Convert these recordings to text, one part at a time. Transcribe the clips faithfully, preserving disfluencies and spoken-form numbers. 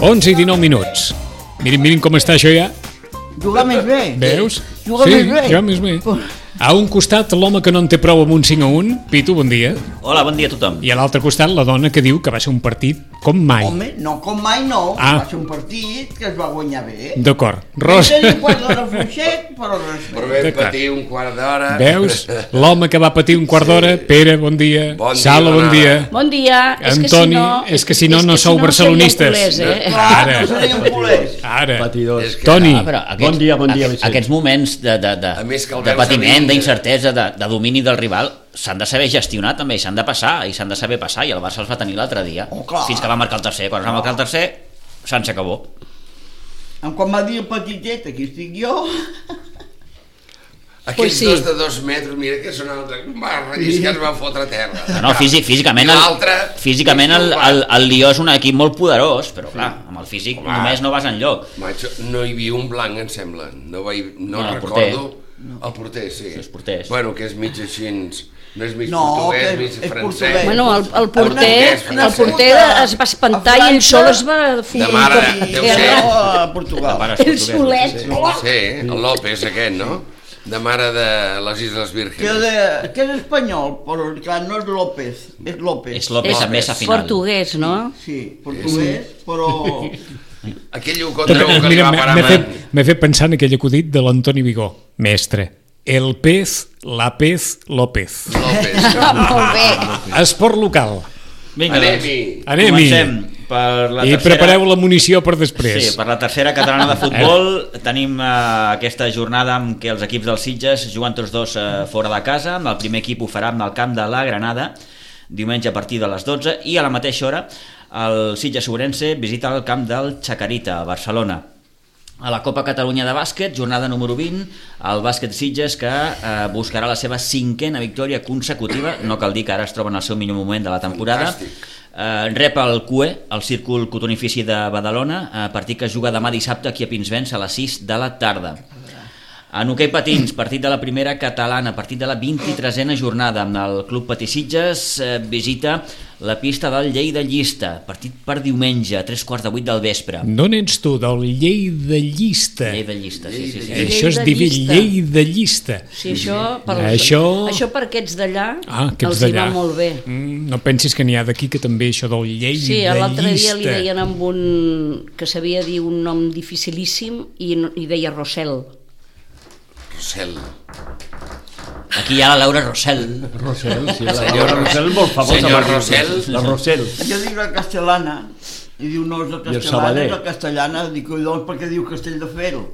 onze i dinou minuts. Mirin, mirin com està això ja. Jugar més bé. Veus? Jugar sí, més bé. Jugar més bé. A un costat, l'home que no en té prou amb un cinc a un. Pitu, bon dia. Hola, bon dia a tothom. I a l'altre costat, la dona que diu que va ser un partit com mai. Home, no com mai no. Ah. Va ser un partit que es va guanyar bé. D'acord. Rosa. Vam tenir un quart d'hora fluixet, però res Però més. vam patir un quart d'hora. Veus? L'home que va patir un quart d'hora. Pere, bon dia. Bon dia, Sala, bon dona. dia. Bon dia. Antoni, és que si no, no sou barcelonistes. Culers, eh? Ara. No seríem culers. Ara. Patidors. És que- Toni. Ah, però aquests, Bon dia, bon dia, aqu- Vicent. Aquests moments de, de, de, A més que el de veus a patiment, mi- d'incertesa, de, de domini del rival, s'han de saber gestionar també, i s'han de passar, i s'han de saber passar, i el Barça els va tenir l'altre dia, Oh, clar. fins que va marcar el tercer. Quan es va marcar el tercer, se'n s'acabó. Quan va dir el petitet, aquí estic jo. Aquells Pues sí. dos de dos metres, mira que són altres, va relliscar, es va fotre a terra. No, no, físic, físicament, I el, l'altre, físicament el, el, el Lió és un equip molt poderós, però clar, amb el físic Home. només no vas enlloc. Macho, no hi havia un blanc, em sembla. No, vaig, no, No, el recordo. El porter, sí. Sí, els porters. Bueno, que és mig així, no és mig No, portuguès, que mig és francès. portuguès. Bueno, el, el porter, portuguès, el francès. porter es va espantar i ell sol es va De mare, deu ser. a Portugal. Pares El portuguesos, solet. sí. Sí, el López aquest, no? De mare de les Isles Que, Vírgenes. de, que és espanyol, però clar, no és López, és López. És López amb S final. Portuguès, no? Sí, portuguès, però... Aquell ho contreu que li Mira, va m'he parar m'he fet, man. m'he fet pensar en aquell acudit de l'Antoni Vigó, mestre. El pez, la pez, López. López. Molt bé. Esport local. Vinga, Anem-hi. doncs, Anem-hi. comencem per la I tercera... prepareu la munició per després. Sí, per la tercera catalana de futbol tenim eh, aquesta jornada en què els equips dels Sitges juguen tots dos eh, fora de casa. El primer equip ho farà en el camp de la Granada, diumenge a partir de les dotze, i a la mateixa hora el Sitges Ourense visita el camp del Chacarita, a Barcelona. A la Copa Catalunya de bàsquet, jornada número vint, el bàsquet Sitges que eh, buscarà la seva cinquena victòria consecutiva. No cal dir que ara es troba en el seu millor moment de la temporada. Fantàstic. Eh, rep el C U E, el Círcul Cotonifici de Badalona, eh, partit que es juga demà dissabte aquí a Pinsbens a les sis de la tarda. En hoquei patins, partit de la primera catalana, partit de la vint-i-tresena jornada, amb el Club Patí Sitges eh, visita la pista del Lleida Llista, partit per diumenge, a tres quarts de vuit del vespre. D'on ets tu? Del Lleida Llista. Lleida Llista, sí, sí, sí. Lleida Això es diu Llista. Lleida Llista. Sí, això per, Això- això per aquests d'allà Ah, aquests els hi d'allà. va molt bé. Mm, no pensis que n'hi ha d'aquí que també això del Lleida Sí, l'altre dia li Llista. deien amb un... que sabia dir un nom dificilíssim i, no- i deia Rossell. Rosell. Aquí hi ha la Laura Rossell. Rossell, sí, la Senyor Laura Rossell molt famosa. Senyor per dir-ho. Rossell. La Rossell. Jo dic la castellana, i diu no és la el castellana, Sabader. és la castellana, dic doncs perquè diu Castell de Fero.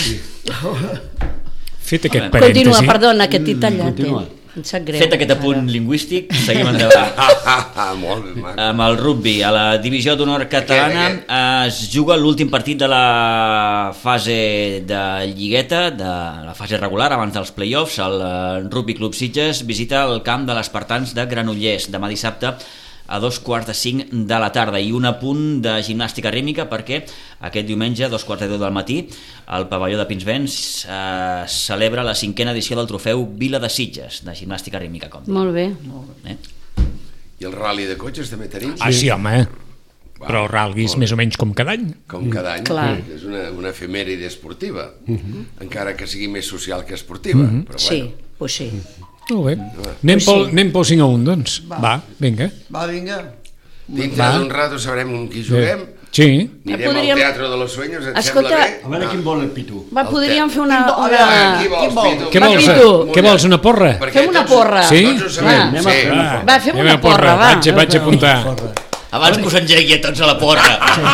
Fet aquest Continua, parèntesi. Continua, perdona, que t'he tallat. continua. Eh? Em sap greu. Fet aquest apunt lingüístic, seguim endavant. Ah, molt bé, maco. Amb el rugby, a la divisió d'honor catalana Aquest, eh, es juga l'últim partit de la fase de lligueta, de la fase regular, abans dels play-offs. El eh, Rugby Club Sitges visita el camp de l'Espartans de Granollers demà dissabte a dos quarts de cinc de la tarda. I un apunt de gimnàstica rítmica perquè aquest diumenge, a dos quarts de deu del matí, al pavelló de Pinsbens eh, celebra la cinquena edició del trofeu Vila de Sitges, de gimnàstica rítmica. Com dic. Molt bé. Eh? I el rally de cotxes també tenim? Ah, sí, home. Va, Però el ralgui és molt bé. més o menys com cada any. Com cada any, Clar. que és una, una efemèride esportiva, encara que sigui més social que esportiva. Però Sí, bueno. pues sí. Molt bé. Anem, Pues pel, sí. anem pel cinc a un, doncs. Va, Va. vinga. Va, vinga. Dintre Va. d'un rato sabrem amb qui juguem, Sí. anirem Podríem- al Teatre de los Sueños, et Escolta- sembla bé? A veure quin vol el pitu. Va, podríem fer una... Quin bo- una... a Qui veure, vols, Quin vol? Pitu? Què Va, vols? Pitu. Què vols, una porra? Perquè Fem una tots- porra. Sí? Tots ho sabem, Va. Anem a sí. fer una Va, Va, fem anem una a porra, porra, va. Vaig, vaig a apuntar. Abans que us engegui a tots a la porra.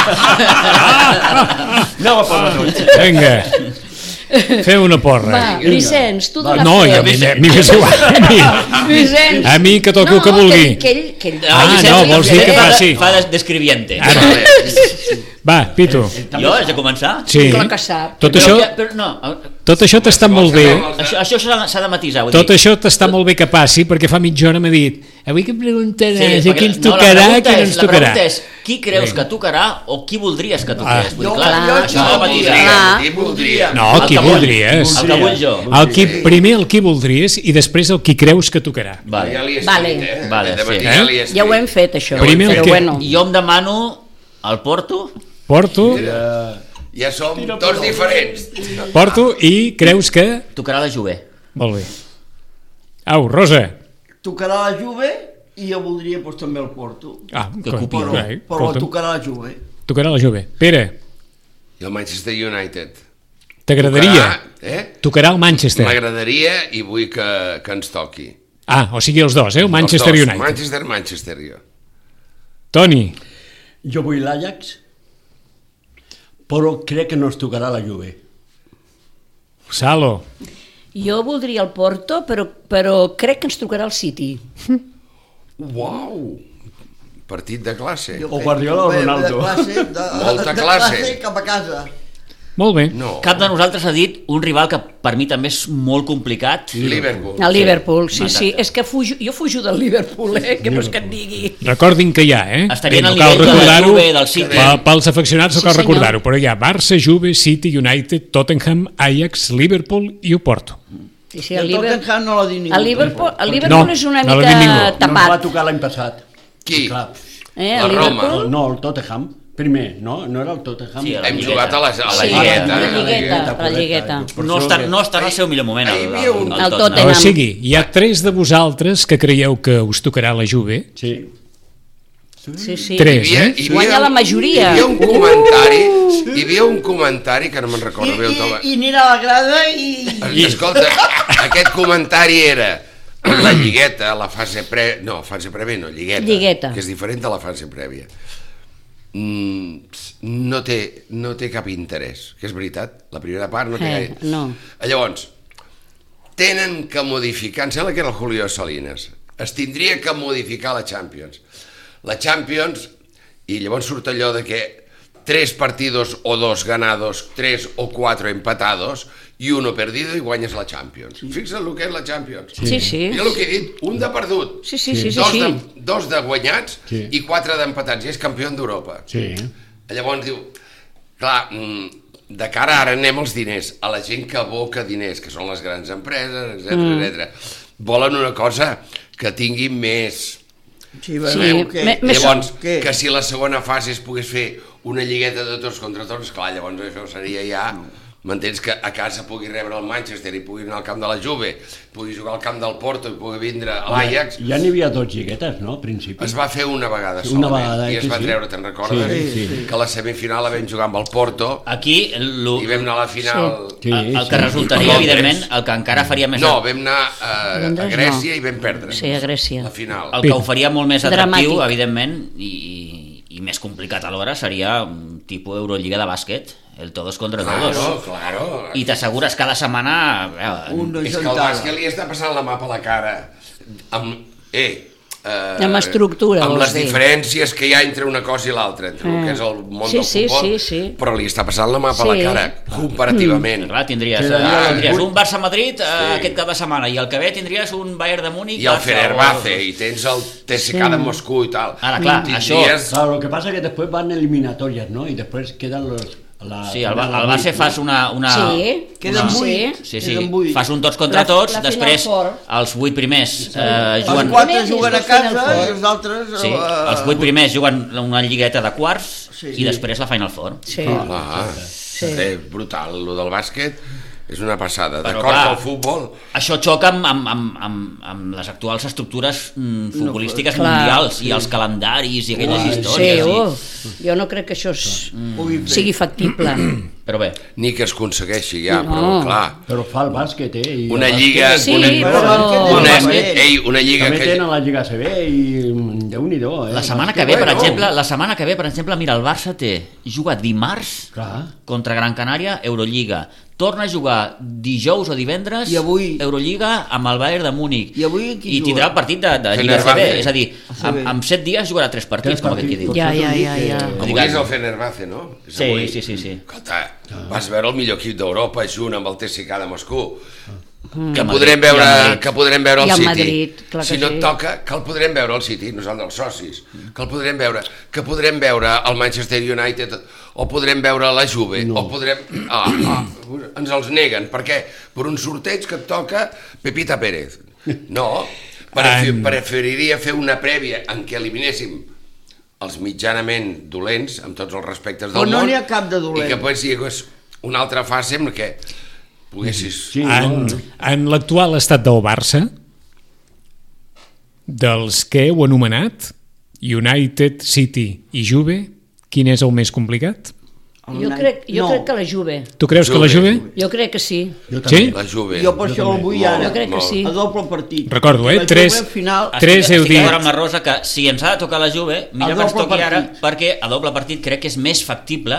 Aneu a porra tots. Vinga. Feu una porra. Va, Vicenç, tu dona No, fe. jo, a mi, a mi m'és igual. A mi, Vicenç. a mi que toqui el que vulgui. Que ell, que ell, Ah, Vicenç, no, vols dir que fa, faci. fa des- describiente. Ara. Vale. Va, Pitu. Jo, haig de començar? Sí. clar que sap. Tot Però això, que- però no, tot això t'està molt bé. això, això s'ha s'ha de matisar. Vull Tot dir. això t'està molt bé que passi, perquè fa mitja hora m'ha dit avui que em preguntaràs Sí, a perquè qui ens la- no, la tocarà, pregunta qui no és- ens La tocarà. pregunta és, qui creus que tocarà o qui voldries que toqués? Ah. Vull dir, Jo- clar, jo- això s'ha de jo matisar. voldria. Clar. Qui voldria? No, El qui que vull. voldries. El que vull jo. El qui, primer el qui voldries i després el qui creus que tocarà. Vale. Ja li he Vale. escrit, eh? Vale, De matí sí. ja li he Ja ho hem escrit. fet, això. Primer el però que- bueno. I jo em demano el Porto Porto, Mira, ja som tots diferents. Porto i creus que... Tocarà la Juve. Molt bé. Au, Rosa. Tocarà la Juve i jo voldria pues, també el Porto. Ah, Que coi, copi. Però, bé, però escolta'm. tocarà la Juve. Tocarà la Juve. Pere, I el Manchester United. t'agradaria? Tocarà, eh? Tocarà el Manchester. M'agradaria i vull que, que ens toqui. Ah, o sigui els dos, eh? El Manchester Els dos, United. Manchester, Manchester, jo. Toni, Jo vull l'Ajax, però crec que no es tocarà la Juve. Salo, Jo voldria el Porto, però, però crec que ens tocarà el City. Uau! Partit de classe. Jo O crec Guardiola o que ve Ronaldo. De classe, de, Molta de classe. classe cap a casa. molt bé. No, Cap de nosaltres ha dit un rival que per mi també és molt complicat. Liverpool. El Liverpool, sí, sí. Exacte. És que fujo, jo fujo del Liverpool, eh? Què vols que et digui? Recordin que hi ha, eh? Estarien Bé, al no cal nivell de la recordar-ho, Juve, del City. pe- Pels afeccionats no Sí, cal senyor. recordar-ho, però hi ha Barça, Juve, City, United, Tottenham, Ajax, Liverpool i Oporto. Sí, sí, I el el Liverpool, Tottenham no l'ha dit ningú. el Liverpool, el Liverpool No, és una no l'ha dit mica ningú. No ens va tapat. tocar l'any passat. Qui? Clar. Eh, La el Roma. Liverpool... No, el Tottenham. Primer, no? No era el Tottenham. Sí, Hem Lligueta. jugat a la, a la Sí, lligueta. la eh? lligueta. la correcte. lligueta. Per No això està, que- no està en el seu millor moment, el, Hi el, havia un- el El Tottenham. Tottenham. O sigui, hi ha tres de vosaltres que creieu que us tocarà la Juve. Sí. Sí, sí. Tres, Hi havia- eh? hi havia Guanya la un- majoria. Hi havia un comentari, hi havia un comentari que no me'n I, recordo bé. i, I anirà a la grada i... I... Escolta, aquest comentari era la lligueta, la fase pre... No, fase prèvia no, lligueta. Lligueta. Que és diferent de la fase prèvia. Mm, no, té, no té cap interès, que és veritat. La primera part no té Eh, gaire... no. Llavors, tenen que modificar, em sembla que era el Julio Salinas, es tindria que modificar la Champions. La Champions, i llavors surt allò de que tres partidos o dos ganados, tres o cuatro empatados i uno perdido i guanyes la Champions. Fixa't el que és la Champions. Sí, sí. Mira el que he dit, un de perdut, Sí, sí, sí, sí, dos, sí. de, dos de guanyats Sí. i quatre d'empatats, i és campió d'Europa. Sí. Llavors diu, clar, mm, de cara ara anem als diners, a la gent que aboca diners, que són les grans empreses, etcètera, Mm. etcètera. Volen una cosa que tingui més... Sí, Sí, veureu què? me- Més- Llavors, què? que si la segona fase es pogués fer una lligueta de tots contra tots, clar, llavors això seria ja... M'entens que a casa pugui rebre el Manchester i pugui anar al camp de la Juve, pugui jugar al camp del Porto i pugui vindre a l'Ajax. Ja n'hi havia dos lliguetes, no? Al principi. Es va fer una vegada Sí, una solament vegada, i es sí, va sí. treure, te'n recordes? Sí, sí, sí. Que la semifinal la vam jugar amb el Porto Aquí, lo, i vam anar a la final... Sí, el, el sí. que resultaria, Londres. evidentment, el que encara faria més... No, vam anar a, a Londres Grècia no. i vam perdre. Sí, a Grècia. La final. El que ho faria molt més atractiu, Dramàtic. evidentment, i, i, i més complicat alhora, seria un tipus Eurolliga de bàsquet, el todos contra todos. Claro, claro. I t'assegures cada setmana... Eh, Una És que el gentada. bàsquet li està passant la mà per la cara. Amb, eh, eh, Amb estructura, amb vols les dir. diferències que hi ha entre una cosa i l'altra, entre el Mm. que és el món Sí, del sí, futbol, sí, sí. però li està passant la mà per Sí. la cara, comparativament. Clar, tindries, Sí, eh, ah, tindries sí. un Barça-Madrid eh, Sí. aquest cap de setmana i el que ve tindries un Bayern de Múnich I el Barça, Fenerbahce, o- i tens el T S K de Moscou i tal. Ara, clar, Tindries- Claro, lo que pasa es que después van eliminatorias, ¿no? Y después quedan los... La, Sí, al, la- al base fas una... una Sí, Queden una- vuit. Sí, sí, Queden vuit. fas un tots contra La- tots, la Final després Four. els vuit primers eh, Els juguen... quatre primers i juguen a els dos Final casa Four. i els altres... Sí, eh, els vuit primers juguen una lligueta de quarts Sí. i després la Final Four. Sí. Ah, és brutal, el del bàsquet és una passada. Però, D'acord clar, que el futbol... Això xoca amb, amb, amb, amb, amb les actuals estructures mm, futbolístiques clar, mundials i els calendaris i aquelles Clar, Sí, històries. oh, jo no crec que això es, pugui fer. sigui factible. I... Però bé, Ni que es aconsegueixi ja, No. però clar, Pero fa el básquet, ¿eh? Y una el básquet- lliga... Sí, una, però- una, Però- ei, una lliga També que... tenen la Lliga C B i mm, Déu-n'hi-do, eh? la setmana El que ve, per bueno. exemple, la setmana que ve, per exemple, mira, el Barça té juga dimarts Clar. contra Gran Canària, Eurolliga. Torna a jugar dijous o divendres I avui- Eurolliga amb el Bayern de Múnich. I avui qui I tindrà juga? el partit de, de Lliga C B, Fenerbahce. és a dir, amb, amb set dies jugarà tres partits, Tres com aquest qui partits. diu. Ja, ja, ja, ja. Avui és el Fenerbahce, no? És Sí, avui. sí, sí, sí. Escolta, vas veure el millor equip d'Europa junt amb el T S K de Moscou. I Que el podrem Madrid, i el veure, Madrid. que podrem veure el I el City. Madrid, clar que si no sí. et toca, que el podrem veure al City, nosaltres els socis. Que el podrem veure, que podrem veure el Manchester United, o podrem veure la Juve, No. o podrem... Ah, ah, ens els neguen. Per què? Per un sorteig que et toca Pepita Pérez. No, prefi- En- preferiria fer una prèvia en què eliminéssim els mitjanament dolents, amb tots els respectes del Però no món, n'hi ha cap de dolent. i que després hi hagués una altra fase en què poguessis... Sí, En, no, en l'actual estat del Barça, dels que heu anomenat, United, City i Juve, quin és el més complicat? Jo crec, jo No. crec que la Juve. Tu creus que la Juve? Jo crec que sí. jo Sí? també. La Juve. Jo per això el vull ara. Jo crec que sí. A doble partit. Recordo, eh? La Tres- Juve, al final, Tres estic, heu estic dit. d'acord amb la Rosa que si ens ha de tocar la Juve, millor A que ens doble toqui ara, partit. perquè a doble partit crec que és més factible.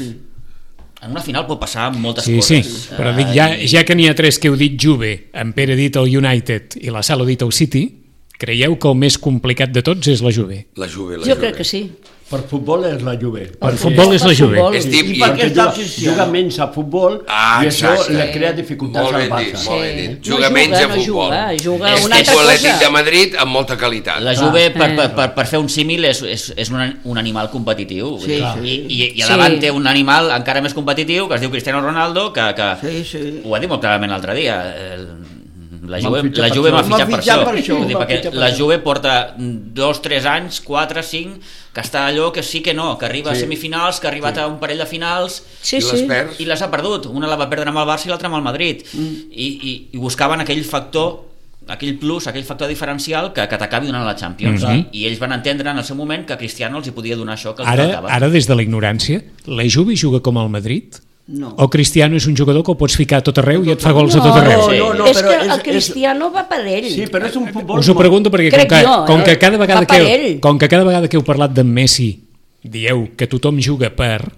En una final pot passar moltes Sí, sí, coses. però Eh, dic, ja, i- ja que n'hi ha tres que heu dit Juve, en Pere ha dit el United i la Sala ha dit el City, creieu que el més complicat de tots és la Juve? La Juve, la Jo Juve. crec que sí. Per futbol és la Juve. Per futbol és la Juve. futbol. És dir, I i- per què Perquè està juga, Cristiano? juga menys a futbol Ah, i això exacte. li crea dificultats Molt al ben dit, Barça. molt ben Sí. dit. No Juga juga, menys a no futbol. juga, juga És una altra tipus Atlètic cosa. de Madrid amb molta qualitat. La Juve, per, Eh. per, per, per fer un símil, és, és, és un, un animal competitiu. Vull Sí, dir, sí. I, i, I a Sí. davant té un animal encara més competitiu, que es diu Cristiano Ronaldo, que, que Sí, sí. ho va dir molt clarament l'altre dia. El, la M'han Juve, fitxat la per Juve això. m'ha fitxat M'ha per fitxat això. per això. Vull dir, M'ha perquè fitxat per la això. Juve porta dos, tres anys, quatre, cinc, que està allò que sí que no, que arriba Sí. a semifinals, que ha arribat a un parell de finals Sí, I les sí. perds? i les ha perdut. Una la va perdre amb el Barça i l'altra amb el Madrid. Mm. I, i, I buscaven aquell factor, aquell plus, aquell factor diferencial que, que t'acabi donant la Champions. Mhm. I ells van entendre en el seu moment que Cristiano els hi podia donar això que els Ara, faltava. ara des de la ignorància, la Juve juga com el Madrid? No. O Cristiano és un jugador que el pots ficar a tot arreu i et fa gols a tot No, arreu? Sí. no, no, és però que és- el Cristiano va per ell. Sí, però és un futbol... Us ho pregunto perquè com Crec que, jo, eh? com que cada vegada Va per que, ell. com que cada vegada que heu parlat d'en Messi dieu que tothom juga per...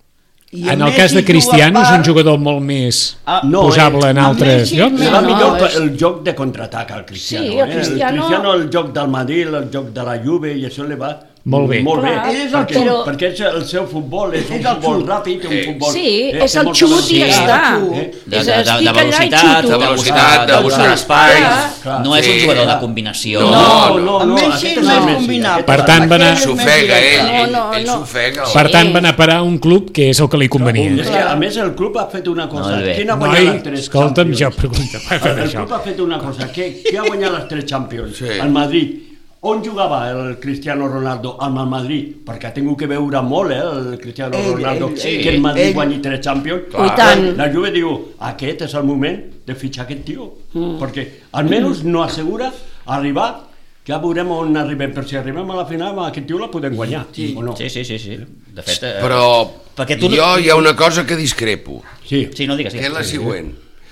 I En a el cas Messi de Cristiano juga és un per- jugador molt més Ah, no, posable eh, en a altres Messi llocs. Li No, va no, millor és- el joc de contraatac al Cristiano. Sí, el eh? Cristiano- El Cristiano, el joc del Madrid, el joc de la Juve, i això li va Molt bé. Molt Clar, bé. ell és el perquè, xut. perquè és el seu futbol és un És el futbol xut. ràpid, un futbol... Sí, eh, és té el molta xut i velocitat, ja està. eh? de, És de, de, estic de allà i velocitat, xuto. de De buscar, velocitat, de de buscar buscar espais. Clar. No és un Sí. jugador de combinació. No, No, no, Amb no, Messi aquest és és més el Messi, combinable. aquest Per és tant, el van a- Aquell és S'ofega, més ell, directe. ell, No, no, ell no. s'ofega. Per tant, van a parar a un club que és el que li És convenia. que, a més, el club ha fet una cosa. Molt bé. Quin ha guanyat Noi, les tres escolta'm, Champions? jo pregunto. El, el club ha fet una cosa. Què, què ha guanyat les tres Champions? Sí. El Madrid. On jugava el Cristiano Ronaldo amb el Madrid? Perquè ha tingut que veure molt, eh, el Cristiano Ell, Ronaldo, ell, que sí. el Madrid Ell. guanyi tres Champions. I tant. La Juve diu, aquest és el moment de fitxar aquest tio. Mm. Perquè almenys no assegura arribar, ja veurem on arribem, però si arribem a la final, amb aquest tio la podem guanyar, sí. o no? Sí, sí, sí, sí. De fet, eh, Però perquè tu no- jo hi ha una cosa que discrepo, Sí. Sí, no digues. que és la digues. següent.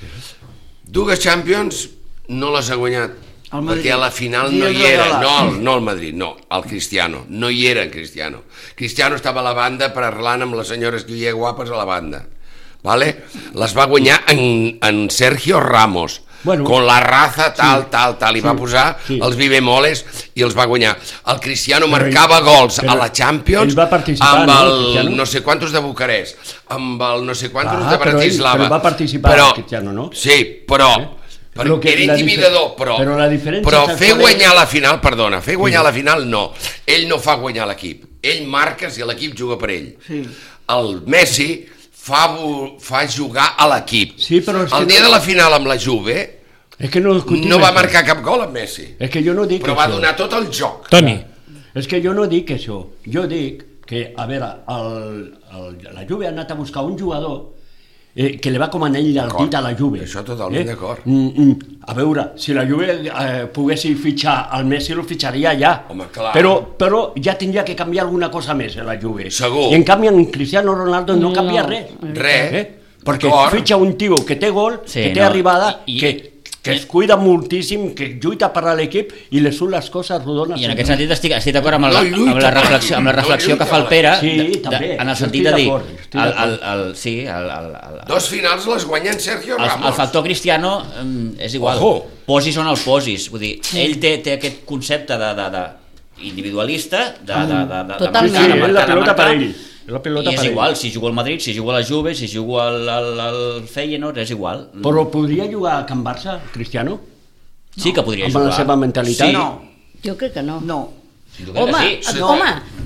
Dues Champions no les ha guanyat, El Madrid. perquè a la final Sí, no és hi era, regalat. no, el- no el Madrid, no, el Cristiano, no hi era en Cristiano. Cristiano estava a la banda parlant amb les senyores que hi havia guapes a la banda, vale? Les va guanyar en, en Sergio Ramos, Bueno. con la raza tal, Sí. tal, tal, i Sí, va posar sí. els vivemoles i els va guanyar. El Cristiano Però marcava ell- gols però a la Champions ell va participar, amb no, el el Cristiano? no sé quantos de Bucarest, amb el no sé quantos Ah, de però ell- Bratislava. però va participar el Cristiano, no? Sí, però... Eh? Però Lo que- era la intimidador, difer- però, però la diferència però saps fer qual és? guanyar la final, perdona, fer guanyar la final no. Ell no fa guanyar l'equip. Ell marca si l'equip juga per ell. Sí. El Messi fa, vo- fa jugar a l'equip. Sí, però és el que dia no- de la final amb la Juve És que no discutim no va això. marcar cap gol amb Messi, És que jo no dic però va això. donar tot el joc. Toni, És que jo no dic això. Jo dic que, a veure, el, el, la Juve ha anat a buscar un jugador eh, que li va com anell al D'acord. dit a la Juve. Això totalment d'acord. Mm, mm. A veure, si la Juve eh, pogués fitxar el Messi, el fitxaria ja. Home, clar. Però, però ja tindria que canviar alguna cosa més a la Juve. Segur. I en canvi en Cristiano Ronaldo no, No. canvia res. Res. Eh? Perquè D'acord. fitxa un tio que té gol, Sí, que té no, arribada, i- i- que, que es cuida moltíssim, que lluita per a l'equip i li surt les coses rodones. I en aquest sentit estic, estic d'acord amb, el, No lluita, amb la reflexió, amb la no reflexió que lluita, fa el Pere, Sí, de, de, també, en el jo sentit estic de dir, d'acord, estic el, el, d'acord. el, sí, el, el, el, Dos finals les guanya en Sergio el, Ramos. el factor Cristiano mm, és igual, Ojo. posis on el posis, vull dir, ell té, té aquest concepte de, de, de individualista, de, de, de, de, de Totalment. marcar, de Sí, és la marcar, de pelota per marcar, ell. És la pelota i és per ell. igual, si jugo al Madrid, si jugo a la Juve, si jugo al, al, al Feyenoord, és igual. Però podria jugar a Can Barça, Cristiano? Sí que podria Amb jugar. la seva mentalitat? Sí. No, Jo crec que no. no. Jo crec Home, que sí. home,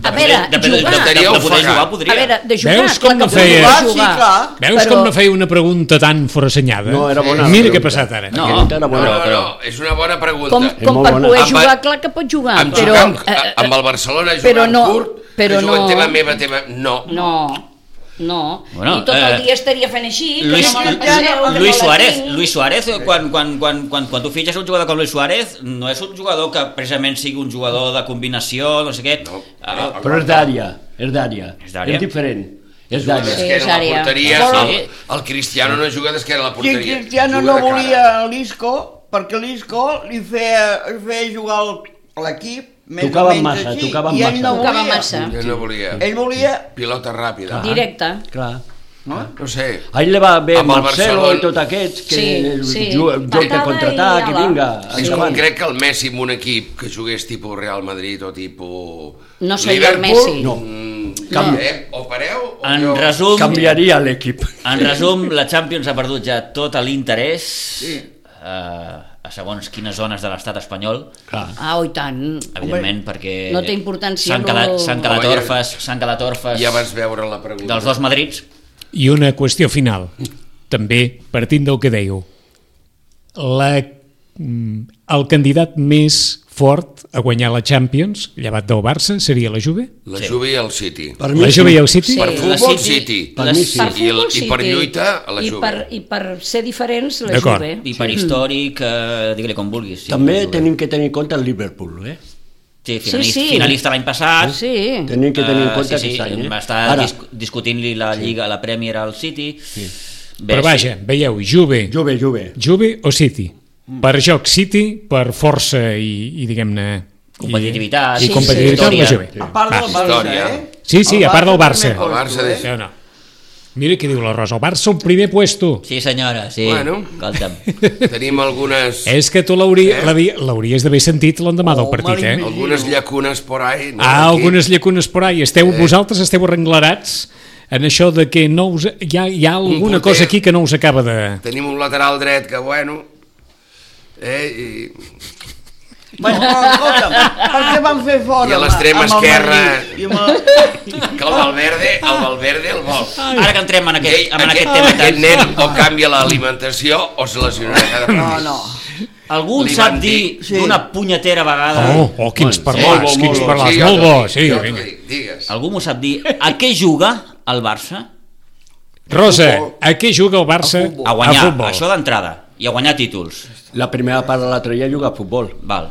A veure, Depèn de, de, jugar... de, de, de poder jugar, podria. A veure, de jugar, Veus com clar no que podria feia- jugar. Sí, clar. Veus Però- com no feia una pregunta tan forassenyada? No, era bona la Mira què ha pregunta. passat ara. No, Aquesta era No, bona. no, però- no, és una bona pregunta. Com, És com molt per bona. poder Amb- jugar, clar que pot jugar, Amb, però... jugar amb, eh, amb el Barcelona jugant però no, curt, però que juguen no. teva meva, teva... No. No, no. Bueno, I tot el eh, dia estaria fent així. que Luis, no me la Luis, passeu, que Luis no la Suárez, tinc. Luis Suárez quan, quan, quan, quan, quan tu fitxes un jugador com Luis Suárez, no és un jugador que precisament sigui un jugador de combinació, no sé què. No, Ah, Però és d'àrea, és d'àrea. És d'àrea? És diferent. És Juga d'àrea. Sí, d'esquena és a la àrea. porteria. Sí. El Cristiano no juga d'esquena a la Si porteria. Cristiano juga no de cara. volia l'Isco, perquè l'Isco li feia, li feia jugar al- a l'equip més Tocava o menys massa, així, tocava i ell massa. no Tocava volia. massa. Ell no volia. Ell volia... Pilota ràpida. Directe. Clar. No? No sé. A ell li va bé Amb el Marcelo Barcelona. i tot aquests, que Sí, sí. ju- joc de Patada contraatac i i ala. vinga, És com endavant. crec que el Messi en un equip que jugués tipus Real Madrid o tipus... No seria el Messi. No. Mm, No. eh? O pareu o En jo... resum, Canviaria l'equip. en resum, la Champions ha perdut ja tot l'interès Sí. eh, a segons quines zones de l'estat espanyol, Clar. Ah, oh, i tant. evidentment, perquè no té importància, s'han no- quedat, s'han quedat Home, ja- orfes, s'han quedat orfes Ja vas veure la pregunta. dels dos Madrids. I una qüestió final, també partint del que dèieu. La, mm, el candidat més fort a guanyar la Champions, llevat del Barça, seria la Juve? La Sí. Juve i el City. Per La Juve i el City? Sí. Per La futbol, City- City. Per mi sí. Per I, el, futbol, I per sí, lluita, a la I Juve. per, I per ser diferents, la D'acord. Juve. I per històric, eh, digue-li com vulguis. Sí, També la Juve. tenim que tenir en compte el Liverpool, eh? Sí, finalista, Sí, sí. finalista l'any passat. Sí. Tenim que tenir en Eh, compte sí, sí, aquest any, eh? va estar Ara, dis discutint-li la Lliga, la Premier al City. Sí. Però vaja, veieu, Juve, Juve, Juve. Juve o City? Per joc City, per força i, i diguem-ne... Competitivitat, I, i sí, competitivitat, sí. la Juve. A part del Va. Barça, Història. eh? Sí, sí, a part del Barça. primer El Barça puesto, de- eh? Sí o no? Mira què diu la Rosa, el Barça al primer puesto. Sí, senyora, sí. Bueno. Escolta'm. Tenim algunes, És que tu l'hauria- l'havi- l'hauries d'haver sentit l'endemà del Oh, partit, eh? malament. algunes llacunes por ahí. No, Ah, aquí. algunes llacunes por ahí. Esteu, vosaltres esteu arrenglerats en això de que no us, hi, ha, hi ha alguna porter. cosa aquí que no us acaba de... Tenim un lateral dret que, bueno... Eh, i... Bueno, però escolta'm, per què van fer fora I a l'extrem amb el esquerra. Madrid? I amb el... Que el Valverde, el Valverde el vol. Ara que entrem en aquest, Ei, en aquest aquest, tema aquest tan... nen o canvia l'alimentació o se lesionarà cada No, partit. no. Algú Li sap van dir dir- Sí. d'una punyetera vegada... Oh, oh, quins Sí, parlars, molt bo, quins molt bo. parlars, jo molt t'ho bo, dic, sí, jo t'ho vinga. dic, digues. Algú m'ho sap dir. A què juga el Barça? Rosa, futbol. a què juga el Barça? A futbol. A guanyar, A futbol. això d'entrada. I a guanyar títols. La primera part de l'altre dia juga a futbol. Val.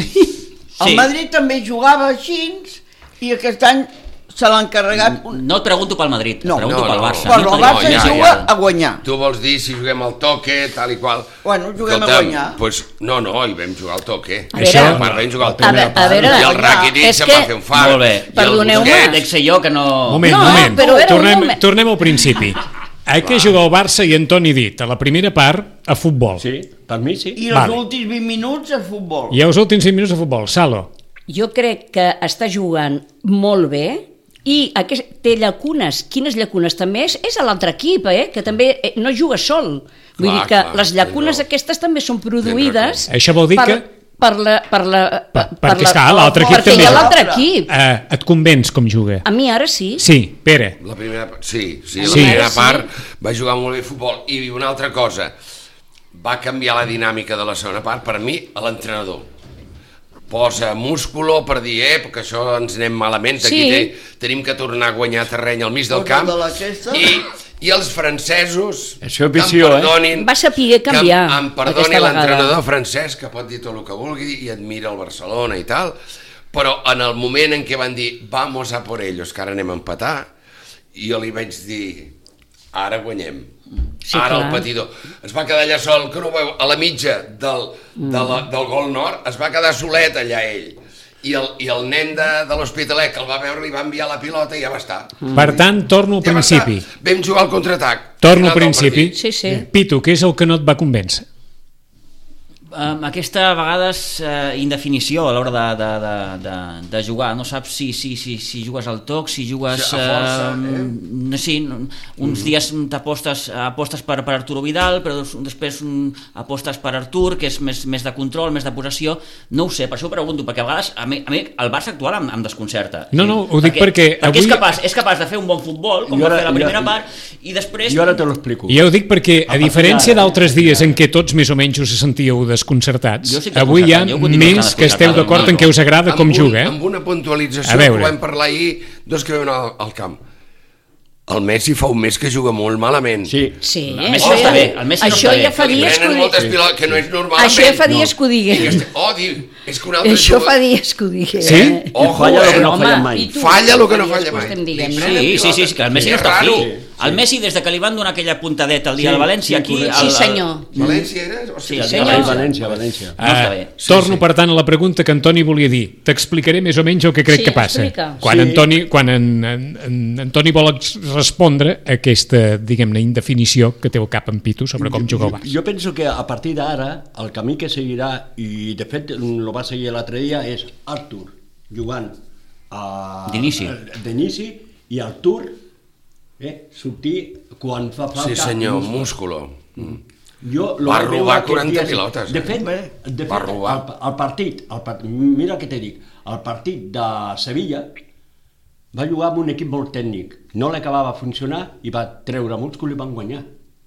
El Madrid també jugava així i aquest any se l'ha encarregat... Un... No et pregunto pel Madrid, No. et pregunto No, pel no. Barça. Però A mi el pel Barça Barça ja, juga ja. a guanyar. Tu vols dir si juguem al toque, tal i qual... Bueno, juguem a Escolta'm, guanyar. Pues, no, no, hi vam jugar al toque. A veure- a part vam jugar al A toque. veure- a veure- I el Rakitic és se'n que- va fer un far. Molt bé. I el Perdoneu-me. Busquets- Dec ser jo que no... Moment, No, moment. però era un tornem, moment. tornem al principi. A què juga el Barça i Antoni dit? A la primera part, a futbol. Sí, per mi sí. I els Vale. últims vint minuts a futbol. I els últims cinc minuts de futbol. Salo. Jo crec que està jugant molt bé i aquest, té llacunes. Quines llacunes? També és, és a l'altre equip, eh? Que també eh, no juga sol. Vull Clar, dir que clar, les llacunes tens raó. aquestes també són produïdes... Això vol dir per, que- Per la... Per la Per, per perquè, la, esclar, l'altre equip perquè també... hi ha juga. l'altre equip. Eh, et convenç com juga? A mi ara sí. Sí, Pere. La primera part, sí, sí, la Sí. primera Sí. part va jugar molt bé a futbol. I una altra cosa, va canviar la dinàmica de la segona part, per mi, a l'entrenador. Posa músculo per dir, eh, perquè això ens anem malament, aquí Sí. té, tenim que tornar a guanyar terreny al mig del Posa camp. de la cesta. I, I els francesos, Això és que em visió, eh? perdonin, Va saber canviar que em, em perdoni aquesta vegada. l'entrenador francès, que pot dir tot el que vulgui i admira el Barcelona i tal, però en el moment en què van dir vamos a por ellos, que ara anem a empatar, jo li vaig dir ara guanyem. Sí, Ara clar. el patidor es va quedar allà sol, que no ho veu, a la mitja del, de la, del gol nord, es va quedar solet allà ell. I el, i el nen de, de l'Hospitalet que el va veure li va enviar la pilota i ja va estar. Per tant, torno al Ja va principi. estar. Vam jugar al contraatac. Torno al Final del principi. partit. Sí, sí. Pitu, què és el que no et va convèncer? amb aquesta a vegades eh, indefinició a l'hora de, de, de, de, de jugar, no saps si, si, si, si jugues al toc, si jugues sí, a força, eh? eh, sí, uns mm. dies t'apostes apostes per, per Arturo Vidal, però després apostes per Artur, que és més, més de control, més de possessió, no ho sé, per això ho pregunto, perquè a vegades a mi, a mi el Barça actual em, em desconcerta. No, no, ho dic perquè, perquè avui... és, capaç, és capaç de fer un bon futbol, com ara, va fer la primera jo, part, i després... Jo ara te lo explico. Jo ho dic perquè, a, a diferència d'altres dies en què tots més o menys us sentíeu desconcertats, sí avui hi ha més que esteu d'acord en què us agrada com juga. Eh? Amb una puntualització que vam parlar ahir, dos que vam anar al camp. El Messi fa un mes que juga molt malament. Sí. Sí, el Messi no està bé. El Messi això no està ja fa bé. dies que ho digué. Que no és normal. Això ja fa dies que ho digué. Oh, diu, és que un altre Això fa dies que ho digué. Sí? Eh? Ojo, falla eh? el que no falla mai. Falla el que no falla mai. Sí, sí, sí, que el Messi no està fi. El Messi, des de que li van donar aquella puntadeta el dia del València, aquí... Sí, senyor. València era? Sí, el senyor. València, València. No està bé. Torno, per tant, a la pregunta que Antoni volia dir. T'explicaré més o menys el que crec Sí, que passa. explica. Quan, Sí. Antoni, quan en, en, en Antoni vol ex- respondre a aquesta, diguem-ne, indefinició que té al cap en Pitu sobre com juga el Barça. Jo penso que a partir d'ara el camí que seguirà, i de fet lo va seguir l'altre dia, és Artur jugant a... D'inici. d'inici i Artur eh, sortir quan fa falta. Sí, senyor, músculo. Jo lo Va vaig veure robar aquests quaranta dies. pilotes, De eh? fet, Bé, de va fet robar. el, el partit, el part... mira què te dic, el partit de Sevilla va jugar amb un equip molt tècnic, no l'acabava a funcionar i va treure múscul i van guanyar.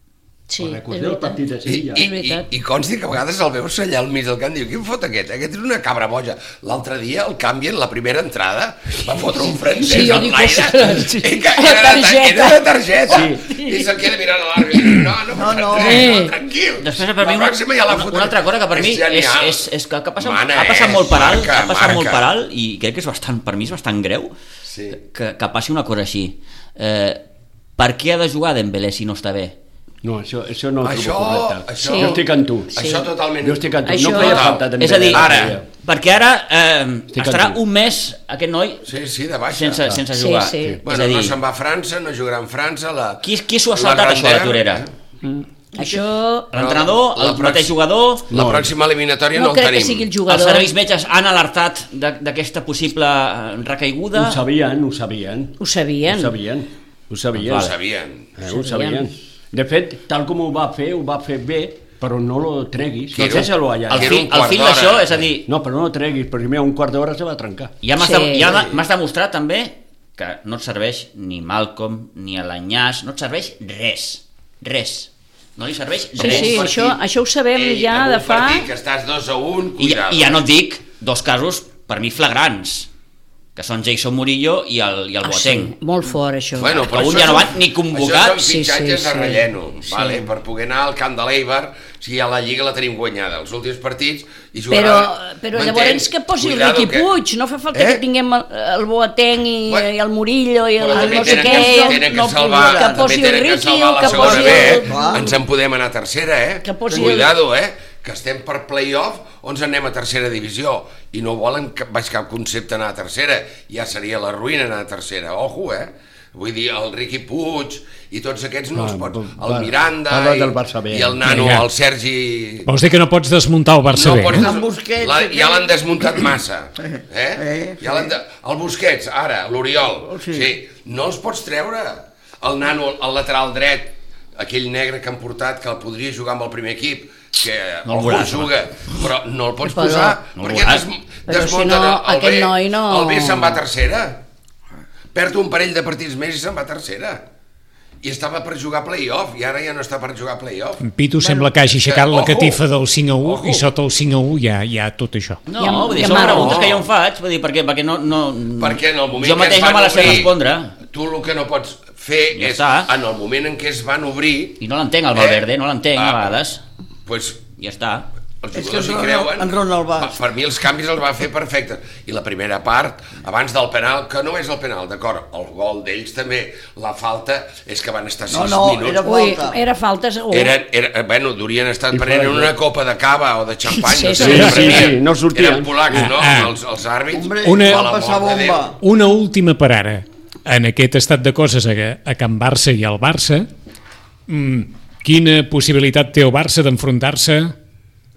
Sí, és Recordeu el partit de I, Sevilla? i, És i, veritat. I consti que a vegades el veus allà al mig del camp, diu, qui em fot aquest? Aquest és una cabra boja. L'altre dia el canvien, la primera entrada, va fotre un francès Sí, jo en dic, l'aire, ostres, i que la era, de, targeta. era de targeta, Sí. i se'l queda mirant a l'àrbitre, no, no, No, no. no, Eh. tranquil, Després, per mi, la una, pròxima ja la una, fotré. una altra cosa que per mi és, genial. és, és que, que passa, Mana ha passat és, molt per alt, marca, ha passat marca. molt per alt, i crec que és bastant, per mi és bastant greu Sí. que, que passi una cosa així. Eh, per què ha de jugar Dembélé si no està bé? No, això, això no ho Això, trobo correcte. això, Jo estic amb tu. Sí. això totalment. Jo estic amb tu. Això- No feia falta també. És a dir, Ara. perquè ara eh, Estic estarà amb tu. un mes aquest noi Sí, sí, de baixa. sense, sense Sí, jugar. sí. Bueno, és a dir, no se'n va a França, no jugarà en França. La, qui, qui s'ho ha la saltat, això, a la Grandeur, torera? eh? Això... L'entrenador, La el prox- mateix jugador... La pròxima eliminatòria No no, el crec tenim. que sigui el Els jugador. serveis metges han alertat de- d'aquesta possible eh, recaiguda. Ho sabien, ho sabien. Ho sabien. Ho sabien. Ho sabien. Ho sabien. Eh, ho sabien. De fet, tal com ho va fer, ho va fer bé, però no lo treguis. Que No era- deixa-lo allà. El que era fil, un el quart fil d'hora. d'això, és a dir, No, però no lo treguis, perquè primer un quart d'hora se va trencar. ja m'has Sí. de, ja m'has demostrat també que no et serveix ni Malcolm, ni a l'Anyàs, no et serveix res. Res. No li serveix Sí, res. sí, això, això ho sabem Ei, ja en de un fa... partit que estàs dos a un, I, cuidado. I ja no et dic dos casos, per mi, flagrants, que són Jason Murillo i el, i el Ah, Boateng. sí, molt fort, això. Bueno, Que un ja no són- van ni convocat. Això són Sí, fitxatges sí, de sí. relleno, Sí. vale, per poder anar al camp de l'Eibar, si ja la Lliga la tenim guanyada, els últims partits, i Però, jugarà... però m'entens? llavors que posi el Cuidado Riqui que- Puig, no fa falta Eh? que tinguem el, el Boateng i, Bueno, i el Murillo i el, Però el també no sé tenen, què, que, el- tenen que no salvar, podrà. que també posi el tenen que Riqui salvar o la que segona posi B, el- eh? Ens en podem anar a tercera, eh? Que posi el- Cuidado, eh? Que estem per play-off, on ens anem a tercera divisió, i no volen cap, baix cap concepte anar a tercera, ja seria la ruïna anar a tercera, ojo, eh? Vull dir, el Riqui Puig i tots aquests no els Ah, pots... va, El Miranda parla i, del Barça B. i el nano, Vinga. el Sergi... Vols dir que no pots desmuntar el Barça No bé? pots eh? des... Amb Busquets, la, aquest. ja l'han desmuntat massa. Eh, Eh? sí. Ja l'han de... El Busquets, ara, l'Oriol. Sí. Sí. No els pots treure. El nano, el lateral dret, aquell negre que han portat, que el podria jugar amb el primer equip, que No el algú veuràs, juga, però no el pots Però- posar, no el perquè veuràs. des, Però si desmunten no, el, el aquest B. noi no- El B se'n va a tercera. Perd un parell de partits més i se'n va a tercera. I estava per jugar play-off, i ara ja no està per jugar play-off. En Pitu sembla que hagi aixecat la ojo, catifa del cinc a u ojo. i sota el cinc a u hi ha, hi ha tot això. No, I amb- vull dir, i són amb preguntes no. que jo em faig, vull dir, perquè, perquè no, no... Perquè en el moment jo que mateix es no van me la sé obrir, respondre. tu el que no pots fer Ja és, està. en el moment en què es van obrir... I no l'entenc, el Valverde, no l'entenc, a vegades. Pues, Ja està. els És que jugadors hi en creuen. Ronald- en Ronald Va, Bas. per mi els canvis els va fer perfectes. I la primera part, abans del penal, que no és el penal, d'acord, el gol d'ells també, la falta és que van estar sis No, no, minuts. era Ui, falta. era falta segur. Eren, era, bueno, durien estat I prenent fora, una copa de cava o de xampany. Sí, no sé sí, què sí, prenien. sí, no sortien. Eren polacs, no? Ah, ah. Els, els àrbits. Hombre, Una- van passar Per l'amor de bomba. Una última per ara. En aquest estat de coses a, a Can Barça i al Barça, mm, quina possibilitat té el Barça d'enfrontar-se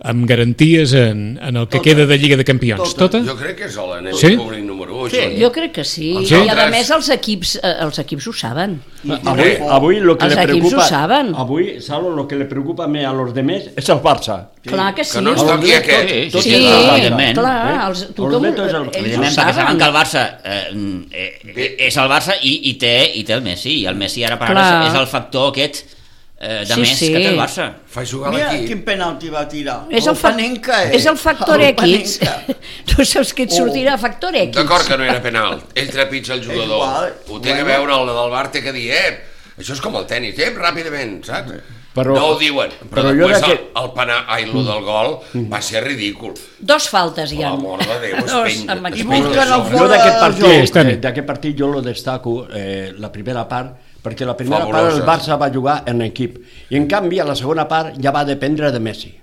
amb garanties en, en el que Tota. queda de Lliga de Campions. Tota? Jo crec que és l'anell Sí? públic número u. Sí. Joan. Jo crec que sí. Els I a altres- més els equips, eh, els equips ho saben. Avui, avui lo que Els le equips ho preocupa, saben. avui, Salo, lo que le preocupa més a los demés és el Barça. Clar que sí. Que no es toqui Tot- aquest. Sí, tot sí, Sí, és- evidentment. clar, Eh? els, Els tothom, metos el- ells ho Evidentment, perquè saben saben. que el Barça eh, eh, és el Barça i, i, té, i té el Messi, i el Messi ara per Clar. ara és el factor aquest eh, de Sí, més sí. que té el Barça. Fa jugar Mira l'equip. quin penalti va tirar. És el, fa... Panenka, eh? és el factor El X. Panenka. Tu saps que et Oh. sortirà factor X. D'acord que no era penal. Ell trepitja el jugador. igual. Ho té que Bueno. veure, el del bar té que dir, eh, això és com el tenis, eh, ràpidament, saps? Però- no ho diuen, però, però jo després el, d'aquest- el, penal, ai, lo del gol va ser ridícul. Dos faltes hi ha. Per l'amor de Déu, es Dos, penya- amb es equip. penya Busquen el sobre. Jo fora d'aquest del partit, joc. Sí, estan. eh, d'aquest partit jo lo destaco, eh, la primera part, perquè la primera Fabulosa. part el Barça va jugar en equip, i en canvi a la segona part ja va dependre de Messi.